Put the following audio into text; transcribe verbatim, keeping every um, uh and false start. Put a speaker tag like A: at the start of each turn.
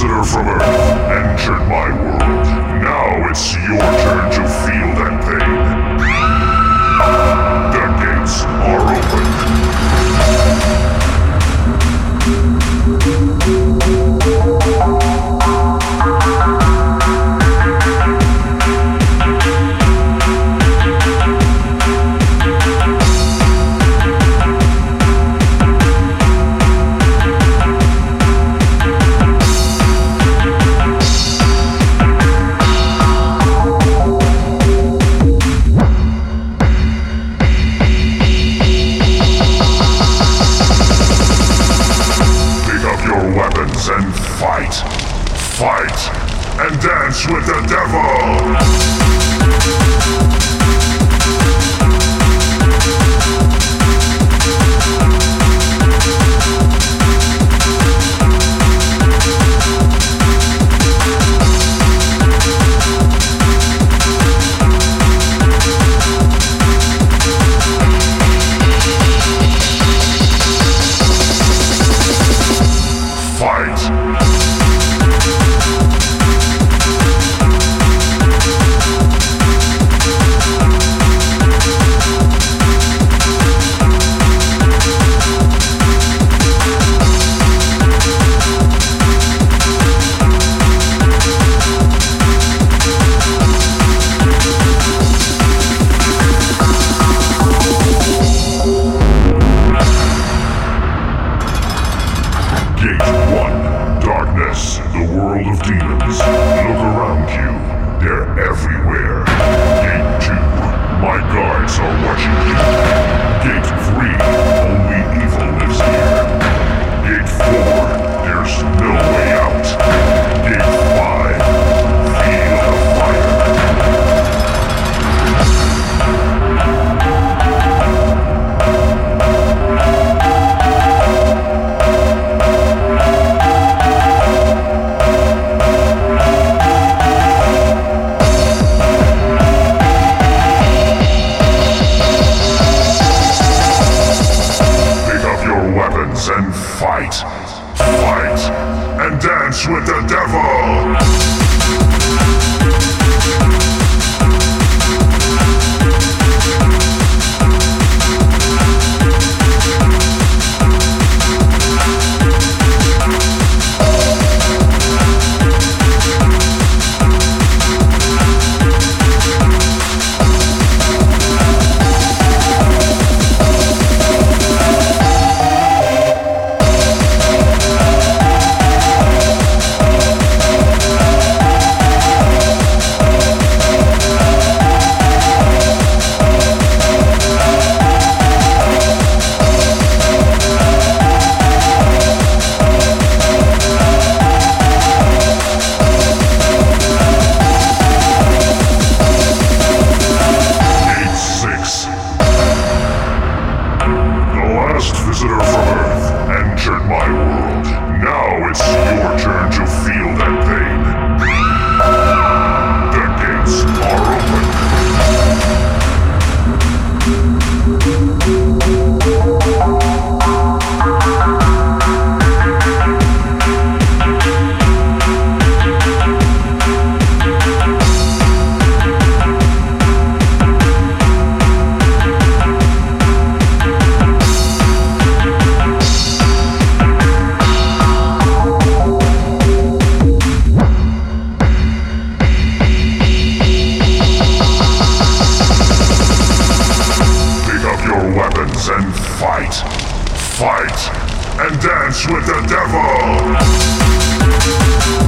A: visitor from Earth entered my world. Now it's your turn to feel that pain. The gates are and fight, fight, and dance with the devil! And fight, fight, and dance with the devil! Visitor from Earth entered my world. Now it's your turn to feel that pain. The gates are open. And fight, fight, and dance with the devil!